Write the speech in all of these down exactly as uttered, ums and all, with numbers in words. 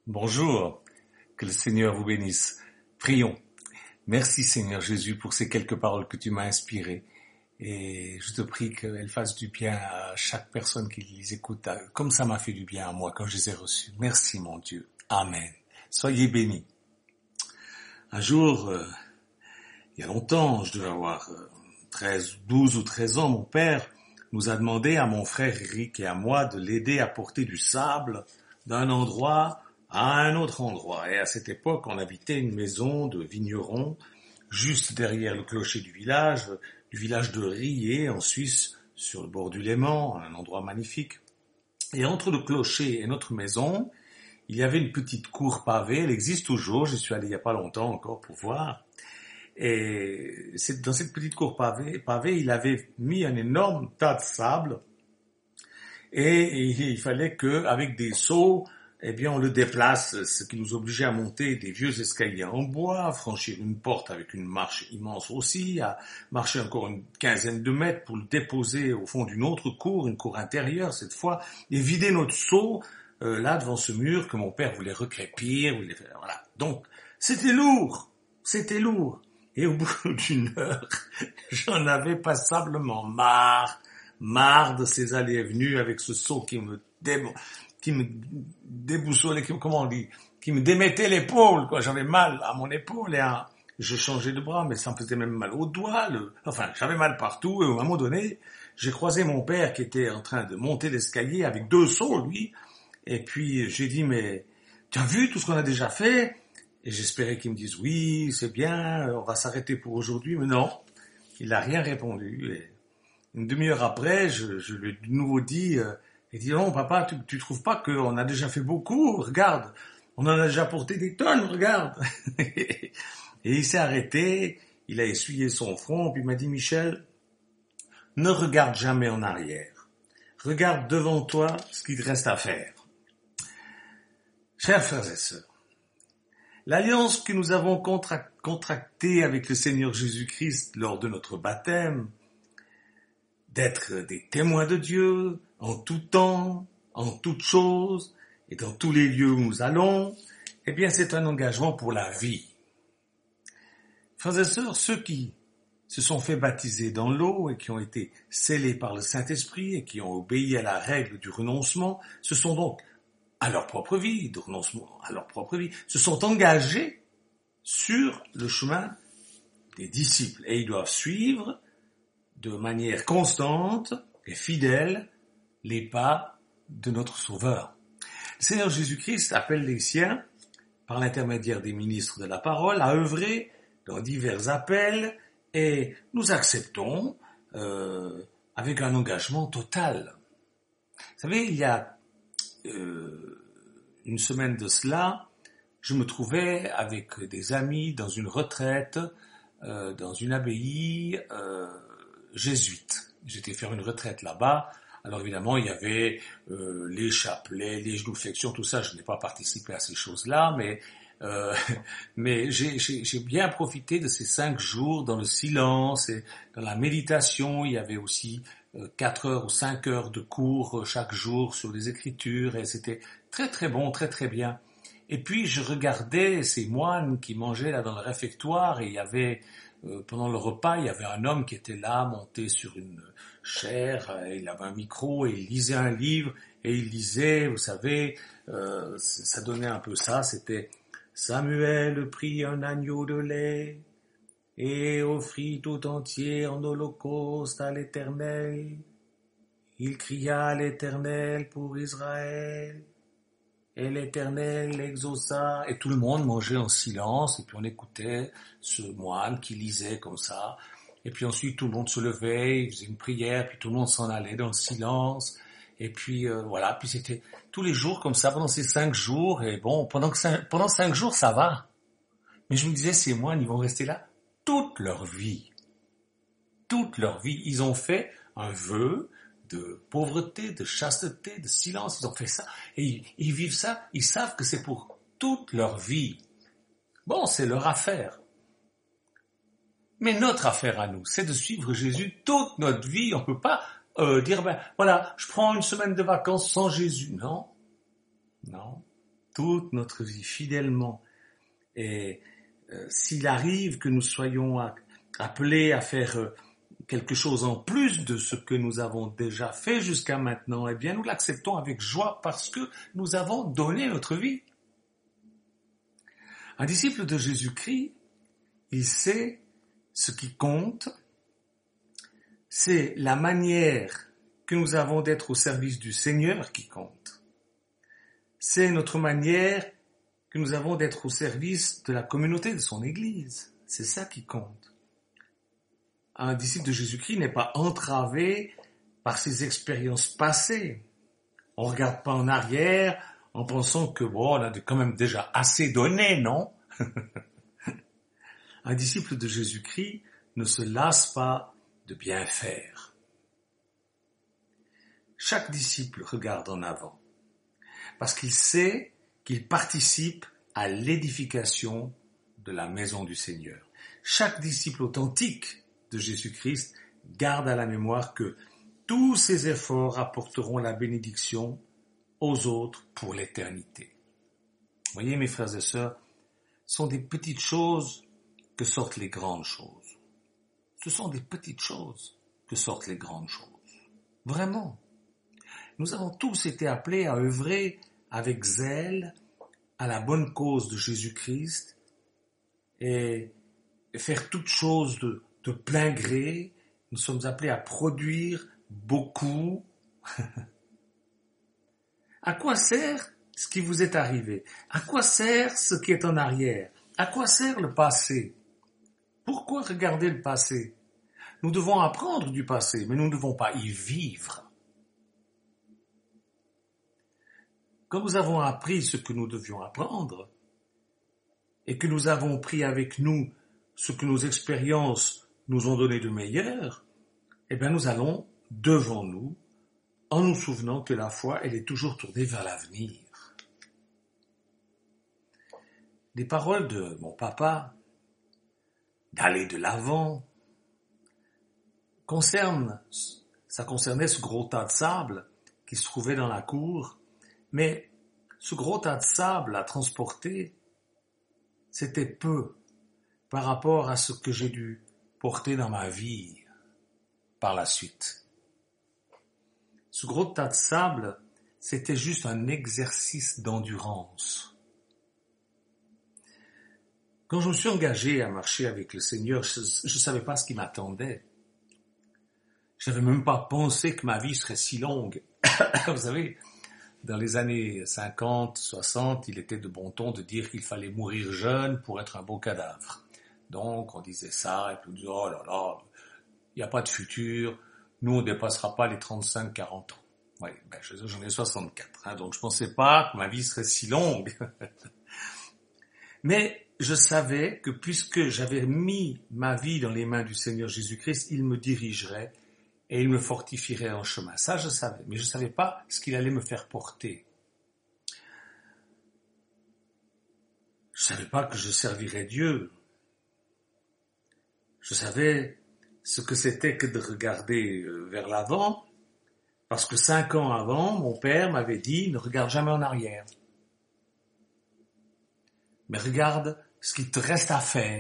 Bonjour, que le Seigneur vous bénisse. Prions. Merci Seigneur Jésus pour ces quelques paroles que tu m'as inspirées et je te prie qu'elles fassent du bien à chaque personne qui les écoute, comme ça m'a fait du bien à moi quand je les ai reçues. Merci mon Dieu. Amen. Soyez bénis. Un jour, euh, il y a longtemps, je devais avoir euh, treize, douze ou treize ans, mon père nous a demandé à mon frère Eric et à moi de l'aider à porter du sable d'un endroit à un autre endroit. Et à cette époque, on habitait une maison de vigneron juste derrière le clocher du village, du village de Rié en Suisse, sur le bord du Léman, un endroit magnifique. Et entre le clocher et notre maison, il y avait une petite cour pavée, elle existe toujours, j'y suis allé il n'y a pas longtemps encore pour voir. Et dans cette petite cour pavée, pavée, il avait mis un énorme tas de sable et il fallait qu'avec des seaux, eh bien, on le déplace, ce qui nous obligeait à monter des vieux escaliers en bois, à franchir une porte avec une marche immense aussi, à marcher encore une quinzaine de mètres pour le déposer au fond d'une autre cour, une cour intérieure cette fois, et vider notre seau euh, là devant ce mur que mon père voulait recrépir, voulait faire, voilà. Donc, c'était lourd, c'était lourd. Et au bout d'une heure, j'en avais passablement marre, marre de ces allées et venues avec ce seau qui me démonte. qui me déboussolait, comment on dit, qui me démettait l'épaule, quoi. J'avais mal à mon épaule et à, je changeais de bras, mais ça me faisait même mal au doigt, le, enfin, j'avais mal partout et à un moment donné, j'ai croisé mon père qui était en train de monter l'escalier avec deux seaux, lui, et puis j'ai dit, mais, tu as vu tout ce qu'on a déjà fait? Et j'espérais qu'il me dise, oui, c'est bien, on va s'arrêter pour aujourd'hui, mais non, il n'a rien répondu. Et une demi-heure après, je, je lui ai de nouveau dit, euh, il dit, non, papa, tu, tu trouves pas qu'on a déjà fait beaucoup? Regarde, on en a déjà porté des tonnes, regarde. Et il s'est arrêté, il a essuyé son front, puis il m'a dit, Michel, ne regarde jamais en arrière. Regarde devant toi ce qu'il te reste à faire. Chers frères et sœurs, l'alliance que nous avons contra- contractée avec le Seigneur Jésus-Christ lors de notre baptême, d'être des témoins de Dieu en tout temps, en toutes choses et dans tous les lieux où nous allons, eh bien c'est un engagement pour la vie. Frères et sœurs, ceux qui se sont fait baptiser dans l'eau et qui ont été scellés par le Saint-Esprit et qui ont obéi à la règle du renoncement, se sont donc, à leur propre vie, de renoncement à leur propre vie, se sont engagés sur le chemin des disciples et ils doivent suivre de manière constante et fidèle les pas de notre Sauveur. Le Seigneur Jésus-Christ appelle les siens, par l'intermédiaire des ministres de la parole, à œuvrer dans divers appels et nous acceptons euh, avec un engagement total. Vous savez, il y a euh, une semaine de cela, je me trouvais avec des amis dans une retraite, euh, dans une abbaye euh, jésuite. J'étais faire une retraite là-bas. Alors évidemment, il y avait euh, les chapelets, les genuflexions, tout ça. Je n'ai pas participé à ces choses-là, mais euh, mais j'ai, j'ai, j'ai bien profité de ces cinq jours dans le silence et dans la méditation. Il y avait aussi euh, quatre heures ou cinq heures de cours euh, chaque jour sur les Écritures et c'était très très bon, très très bien. Et puis je regardais ces moines qui mangeaient là dans le réfectoire et il y avait Euh, pendant le repas, il y avait un homme qui était là, monté sur une chaire, euh, il avait un micro et il lisait un livre, et il lisait, vous savez, euh, ça donnait un peu ça, c'était « Samuel prit un agneau de lait et offrit tout entier en holocauste à l'Éternel. Il cria à l'Éternel pour Israël. » Et l'Éternel exauça, et tout le monde mangeait en silence, et puis on écoutait ce moine qui lisait comme ça, et puis ensuite tout le monde se levait, il faisait une prière, puis tout le monde s'en allait dans le silence, et puis euh, voilà, puis c'était tous les jours comme ça, pendant ces cinq jours, et bon, pendant, que cinq, pendant cinq jours ça va, mais je me disais, ces moines, ils vont rester là toute leur vie, toute leur vie, ils ont fait un vœu, de pauvreté, de chasteté, de silence, ils ont fait ça, et ils, ils vivent ça, ils savent que c'est pour toute leur vie. Bon, c'est leur affaire. Mais notre affaire à nous, c'est de suivre Jésus toute notre vie. On ne peut pas euh, dire, ben voilà, je prends une semaine de vacances sans Jésus. Non, non. toute notre vie fidèlement. Et euh, s'il arrive que nous soyons a- appelés à faire euh, quelque chose en plus de ce que nous avons déjà fait jusqu'à maintenant, eh bien nous l'acceptons avec joie parce que nous avons donné notre vie. Un disciple de Jésus-Christ, il sait ce qui compte, c'est la manière que nous avons d'être au service du Seigneur qui compte. C'est notre manière que nous avons d'être au service de la communauté de son Église. C'est ça qui compte. Un disciple de Jésus-Christ n'est pas entravé par ses expériences passées. On ne regarde pas en arrière en pensant que bon, on a quand même déjà assez donné, non? Un disciple de Jésus-Christ ne se lasse pas de bien faire. Chaque disciple regarde en avant parce qu'il sait qu'il participe à l'édification de la maison du Seigneur. Chaque disciple authentique de Jésus-Christ garde à la mémoire que tous ses efforts apporteront la bénédiction aux autres pour l'éternité. Vous voyez, mes frères et sœurs, ce sont des petites choses que sortent les grandes choses. Ce sont des petites choses que sortent les grandes choses. Vraiment. Nous avons tous été appelés à œuvrer avec zèle à la bonne cause de Jésus-Christ et faire toutes choses de, de plein gré. Nous sommes appelés à produire beaucoup. À quoi sert ce qui vous est arrivé? À quoi sert ce qui est en arrière? À quoi sert le passé? Pourquoi regarder le passé? Nous devons apprendre du passé, mais nous ne devons pas y vivre. Quand nous avons appris ce que nous devions apprendre, et que nous avons pris avec nous ce que nos expériences nous ont donné de meilleur, eh bien nous allons devant nous, en nous souvenant que la foi, elle est toujours tournée vers l'avenir. Les paroles de mon papa, d'aller de l'avant, concernent, ça concernait ce gros tas de sable qui se trouvait dans la cour, mais ce gros tas de sable à transporter, c'était peu par rapport à ce que j'ai dû porter dans ma vie par la suite. Ce gros tas de sable, c'était juste un exercice d'endurance. Quand je me suis engagé à marcher avec le Seigneur, je ne savais pas ce qui m'attendait. Je n'avais même pas pensé que ma vie serait si longue. Vous savez, dans les années cinquante, soixante, il était de bon ton de dire qu'il fallait mourir jeune pour être un beau cadavre. Donc, on disait ça, et puis on disait, oh là là, il n'y a pas de futur, nous on ne dépassera pas les trente-cinq quarante ans. Oui, ben, j'en ai soixante-quatre, hein, donc je ne pensais pas que ma vie serait si longue. Mais je savais que puisque j'avais mis ma vie dans les mains du Seigneur Jésus-Christ, il me dirigerait et il me fortifierait en chemin. Ça, je savais, mais je ne savais pas ce qu'il allait me faire porter. Je ne savais pas que je servirais Dieu. Je savais ce que c'était que de regarder vers l'avant, parce que cinq ans avant, mon père m'avait dit « Ne regarde jamais en arrière. Mais regarde ce qu'il te reste à faire. »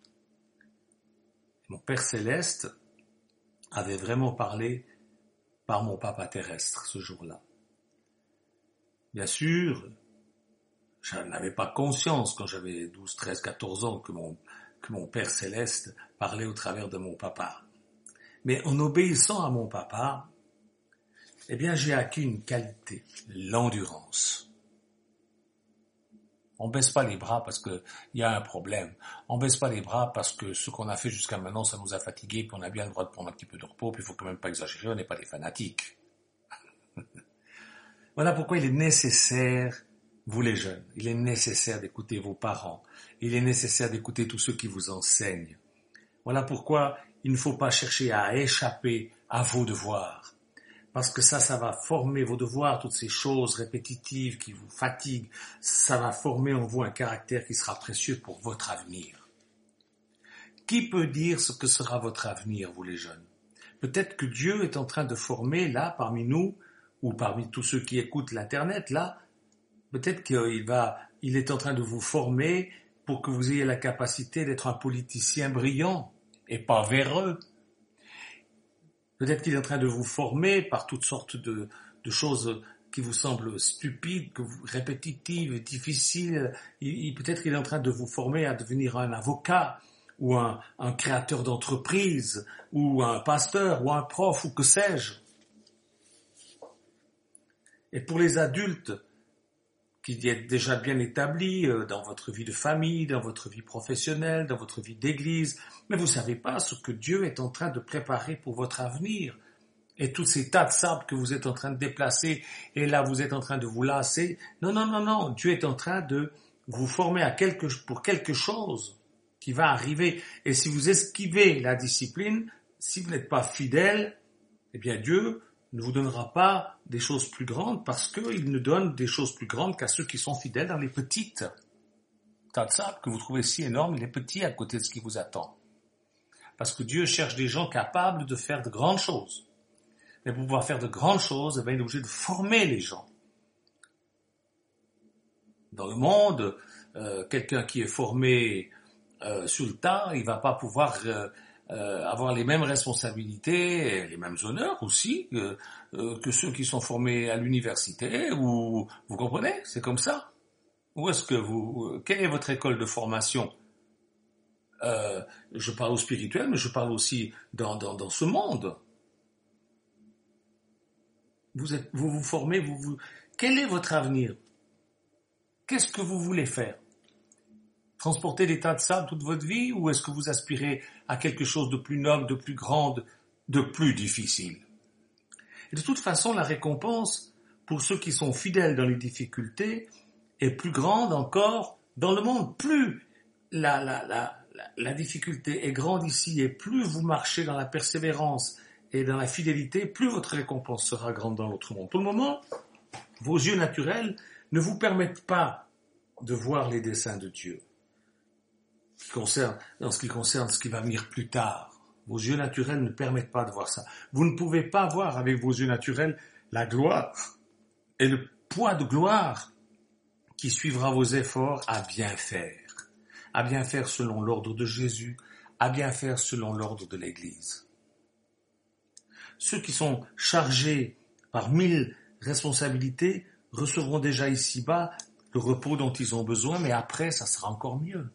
Mon Père Céleste avait vraiment parlé par mon papa terrestre ce jour-là. Bien sûr, je n'avais pas conscience quand j'avais douze, treize, quatorze ans que mon, que mon Père Céleste parlait au travers de mon papa. Mais en obéissant à mon papa, eh bien j'ai acquis une qualité, l'endurance. On baisse pas les bras parce que il y a un problème. On baisse pas les bras parce que ce qu'on a fait jusqu'à maintenant, ça nous a fatigués, puis on a bien le droit de prendre un petit peu de repos, puis il faut quand même pas exagérer, on n'est pas des fanatiques. Voilà pourquoi il est nécessaire, vous les jeunes, il est nécessaire d'écouter vos parents, il est nécessaire d'écouter tous ceux qui vous enseignent. Voilà pourquoi il ne faut pas chercher à échapper à vos devoirs. Parce que ça, ça va former vos devoirs, toutes ces choses répétitives qui vous fatiguent, ça va former en vous un caractère qui sera précieux pour votre avenir. Qui peut dire ce que sera votre avenir, vous les jeunes? Peut-être que Dieu est en train de former, là, parmi nous, ou parmi tous ceux qui écoutent l'Internet, là, Peut-être qu'il va, il est en train de vous former pour que vous ayez la capacité d'être un politicien brillant et pas véreux. Peut-être qu'il est en train de vous former par toutes sortes de, de choses qui vous semblent stupides, que vous, répétitives, difficiles. Il, il, peut-être qu'il est en train de vous former à devenir un avocat, ou un, un créateur d'entreprise, ou un pasteur, ou un prof, ou que sais-je. Et pour les adultes, qui êtes déjà bien établis dans votre vie de famille, dans votre vie professionnelle, dans votre vie d'église, mais vous ne savez pas ce que Dieu est en train de préparer pour votre avenir. Et tous ces tas de sable que vous êtes en train de déplacer, et là vous êtes en train de vous lasser. Non, non, non, non, Dieu est en train de vous former à quelque, pour quelque chose qui va arriver. Et si vous esquivez la discipline, si vous n'êtes pas fidèle, eh bien Dieu ne vous donnera pas des choses plus grandes parce qu'il ne donne des choses plus grandes qu'à ceux qui sont fidèles dans les petites tas de sable que vous trouvez si énormes, il est petit à côté de ce qui vous attend. Parce que Dieu cherche des gens capables de faire de grandes choses. Mais pour pouvoir faire de grandes choses, eh bien, il est obligé de former les gens. Dans le monde, euh, quelqu'un qui est formé euh, sur le tas, il va pas pouvoir euh, euh, avoir les mêmes responsabilités, et les mêmes honneurs aussi, euh, euh, que ceux qui sont formés à l'université, ou vous comprenez, c'est comme ça. Où est-ce que vous, quelle est votre école de formation? euh, Je parle au spirituel, mais je parle aussi dans, dans, dans ce monde. Vous êtes, vous vous formez, vous, vous, quel est votre avenir? Qu'est-ce que vous voulez faire? Transporter des tas de sable toute votre vie, ou est-ce que vous aspirez à quelque chose de plus noble, de plus grand, de plus difficile? Et de toute façon, la récompense pour ceux qui sont fidèles dans les difficultés est plus grande encore dans le monde. Plus la, la, la, la, la difficulté est grande ici, et plus vous marchez dans la persévérance et dans la fidélité, plus votre récompense sera grande dans l'autre monde. Pour le moment, vos yeux naturels ne vous permettent pas de voir les desseins de Dieu. Concerne, dans ce qui concerne ce qui va venir plus tard. Vos yeux naturels ne permettent pas de voir ça. Vous ne pouvez pas voir avec vos yeux naturels la gloire et le poids de gloire qui suivra vos efforts à bien faire. À bien faire selon l'ordre de Jésus, à bien faire selon l'ordre de l'Église. Ceux qui sont chargés par mille responsabilités recevront déjà ici-bas le repos dont ils ont besoin, mais après, ça sera encore mieux.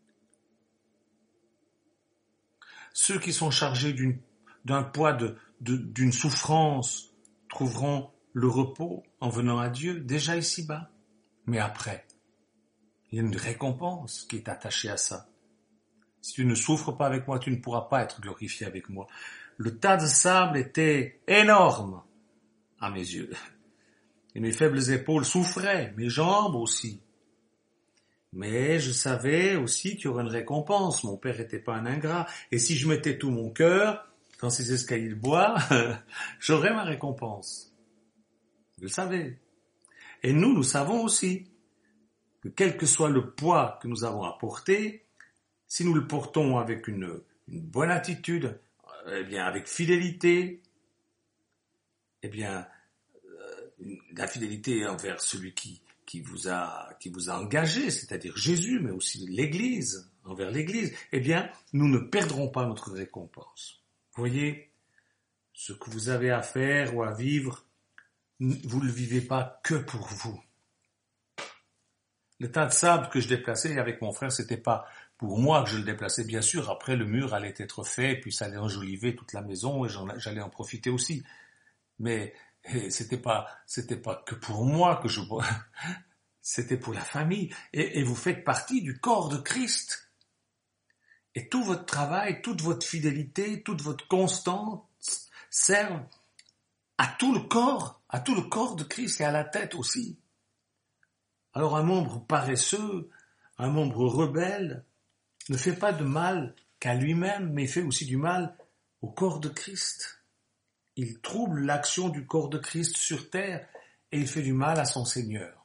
Ceux qui sont chargés d'une, d'un poids de, de, d'une souffrance trouveront le repos en venant à Dieu déjà ici-bas. Mais après, il y a une récompense qui est attachée à ça. Si tu ne souffres pas avec moi, tu ne pourras pas être glorifié avec moi. Le tas de sable était énorme à mes yeux. Et mes faibles épaules souffraient, mes jambes aussi. Mais je savais aussi qu'il y aurait une récompense. Mon père n'était pas un ingrat. Et si je mettais tout mon cœur dans ces escaliers de bois, j'aurais ma récompense. Vous le savez. Et nous, nous savons aussi que quel que soit le poids que nous avons à porter, si nous le portons avec une, une bonne attitude, eh bien avec fidélité, eh bien euh, la fidélité envers celui qui qui vous a, qui vous a engagé, c'est-à-dire Jésus, mais aussi l'Église, envers l'Église, eh bien, nous ne perdrons pas notre récompense. Vous voyez, ce que vous avez à faire ou à vivre, vous ne le vivez pas que pour vous. Le tas de sable que je déplaçais avec mon frère, c'était pas pour moi que je le déplaçais, bien sûr. Après, le mur allait être fait, puis ça allait enjoliver toute la maison, et j'en, j'allais en profiter aussi. Mais Et c'était pas, c'était pas que pour moi que je, c'était pour la famille. Et, et vous faites partie du corps de Christ. Et tout votre travail, toute votre fidélité, toute votre constance servent à tout le corps, à tout le corps de Christ et à la tête aussi. Alors un membre paresseux, un membre rebelle, ne fait pas de mal qu'à lui-même, mais fait aussi du mal au corps de Christ. Il trouble l'action du corps de Christ sur terre et il fait du mal à son Seigneur.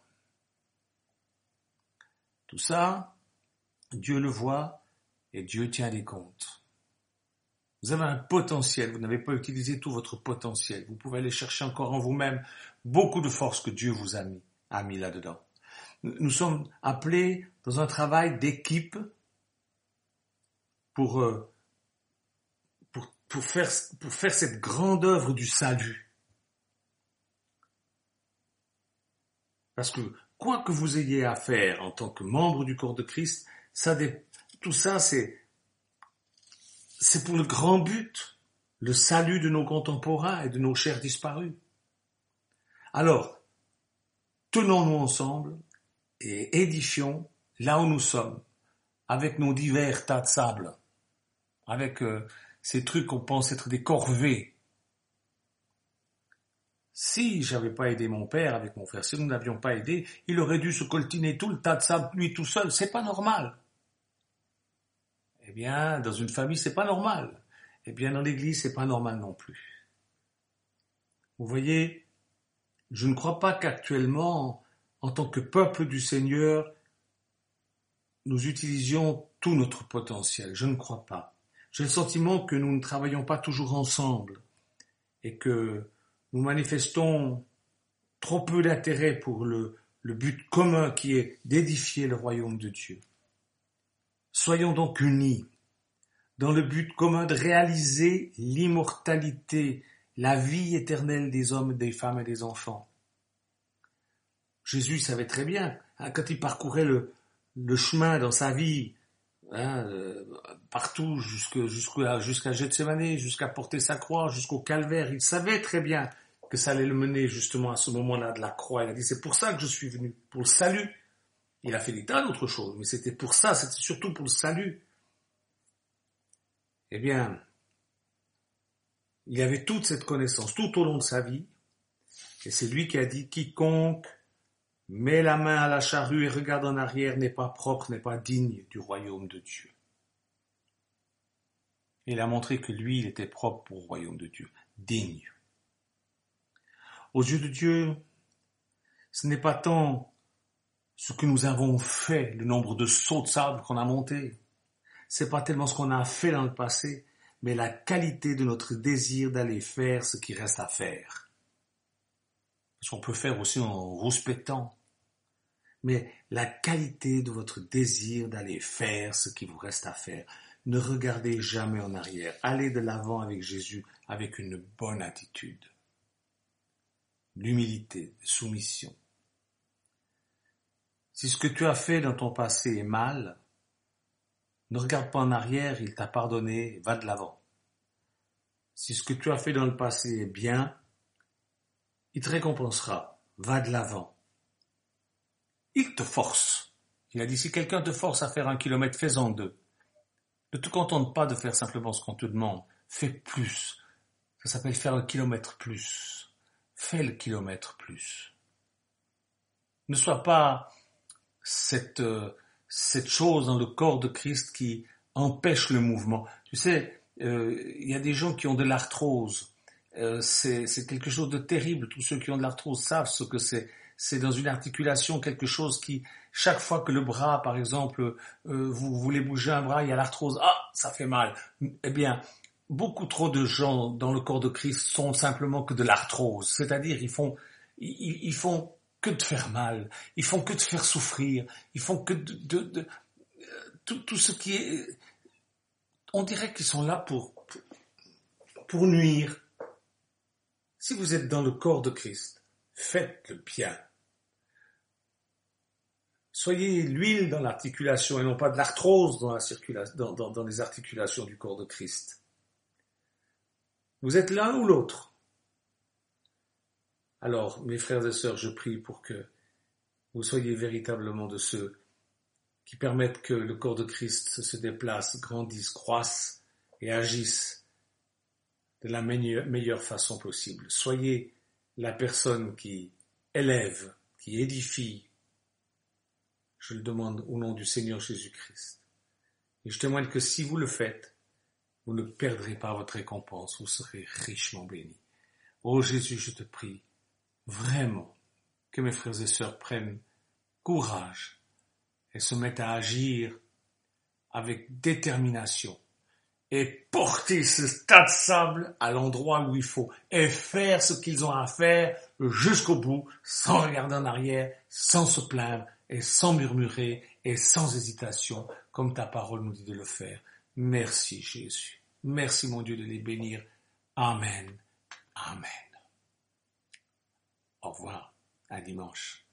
Tout ça, Dieu le voit et Dieu tient des comptes. Vous avez un potentiel, vous n'avez pas utilisé tout votre potentiel. Vous pouvez aller chercher encore en vous-même beaucoup de force que Dieu vous a mis, a mis là-dedans. nous sommes appelés dans un travail d'équipe pour, euh, pour, pour, faire, pour faire cette grande œuvre du salut. Parce que quoi que vous ayez à faire en tant que membre du corps de Christ, ça, tout ça, c'est, c'est pour le grand but, le salut de nos contemporains et de nos chers disparus. Alors, tenons-nous ensemble et édifions là où nous sommes, avec nos divers tas de sable, avec euh, ces trucs qu'on pense être des corvées. Si j'avais pas aidé mon père avec mon frère, si nous n'avions pas aidé, il aurait dû se coltiner tout le tas de sable lui tout seul. C'est pas normal. Eh bien, dans une famille, c'est pas normal. Eh bien, dans l'église, c'est pas normal non plus. Vous voyez, je ne crois pas qu'actuellement, en tant que peuple du Seigneur, nous utilisions tout notre potentiel. Je ne crois pas. J'ai le sentiment que nous ne travaillons pas toujours ensemble et que nous manifestons trop peu d'intérêt pour le, le but commun qui est d'édifier le royaume de Dieu. Soyons donc unis dans le but commun de réaliser l'immortalité, la vie éternelle des hommes, des femmes et des enfants. Jésus savait très bien, hein, quand il parcourait le, le chemin dans sa vie, hein, euh, partout jusqu'à, jusqu'à, jusqu'à Gethsémani, jusqu'à porter sa croix, jusqu'au calvaire, il savait très bien que ça allait le mener justement à ce moment-là de la croix. Il a dit, c'est pour ça que je suis venu, pour le salut. Il a fait des tas d'autres choses, mais c'était pour ça, c'était surtout pour le salut. Eh bien, il avait toute cette connaissance tout au long de sa vie, et c'est lui qui a dit, quiconque met la main à la charrue et regarde en arrière n'est pas propre, n'est pas digne du royaume de Dieu. Il a montré que lui, il était propre au royaume de Dieu, digne. Aux yeux de Dieu, ce n'est pas tant ce que nous avons fait, le nombre de sauts de sable qu'on a montés. C'est pas tellement ce qu'on a fait dans le passé, mais la qualité de notre désir d'aller faire ce qui reste à faire. Parce qu'on peut faire aussi en rouspétant. Mais la qualité de votre désir d'aller faire ce qui vous reste à faire. Ne regardez jamais en arrière. Allez de l'avant avec Jésus avec une bonne attitude. L'humilité, la soumission. Si ce que tu as fait dans ton passé est mal, ne regarde pas en arrière, il t'a pardonné, va de l'avant. Si ce que tu as fait dans le passé est bien, il te récompensera, va de l'avant. Il te force. Il a dit, si quelqu'un te force à faire un kilomètre, fais-en deux. Ne te contente pas de faire simplement ce qu'on te demande, fais plus. Ça s'appelle faire le kilomètre plus. Fais le kilomètre plus. Ne sois pas cette, euh, cette chose dans le corps de Christ qui empêche le mouvement. Tu sais, euh, il y a des gens qui ont de l'arthrose. Euh, c'est, c'est quelque chose de terrible. Tous ceux qui ont de l'arthrose savent ce que c'est. C'est dans une articulation quelque chose qui, chaque fois que le bras, par exemple, euh, vous voulez bouger un bras, il y a l'arthrose. Ah, ça fait mal. Eh bien, beaucoup trop de gens dans le corps de Christ sont simplement que de l'arthrose. C'est-à-dire, ils font, ils, ils font que de faire mal. Ils font que de faire souffrir. Ils font que de, de, de tout, tout ce qui est, on dirait qu'ils sont là pour, pour, pour nuire. Si vous êtes dans le corps de Christ, faites le bien. Soyez l'huile dans l'articulation et non pas de l'arthrose dans, la circulation, dans, dans, dans les articulations du corps de Christ. Vous êtes l'un ou l'autre. Alors, mes frères et sœurs, je prie pour que vous soyez véritablement de ceux qui permettent que le corps de Christ se déplace, grandisse, croisse et agisse de la meilleure, meilleure façon possible. Soyez la personne qui élève, qui édifie. Je le demande au nom du Seigneur Jésus-Christ. Et je témoigne que si vous le faites, vous ne perdrez pas votre récompense, vous serez richement bénis. Ô Jésus, je te prie, vraiment, que mes frères et sœurs prennent courage et se mettent à agir avec détermination et porter ce tas de sable à l'endroit où il faut et faire ce qu'ils ont à faire jusqu'au bout, sans regarder en arrière, sans se plaindre et sans murmurer et sans hésitation, comme ta parole nous dit de le faire. Merci Jésus. Merci mon Dieu de les bénir. Amen. Amen. Au revoir. À dimanche.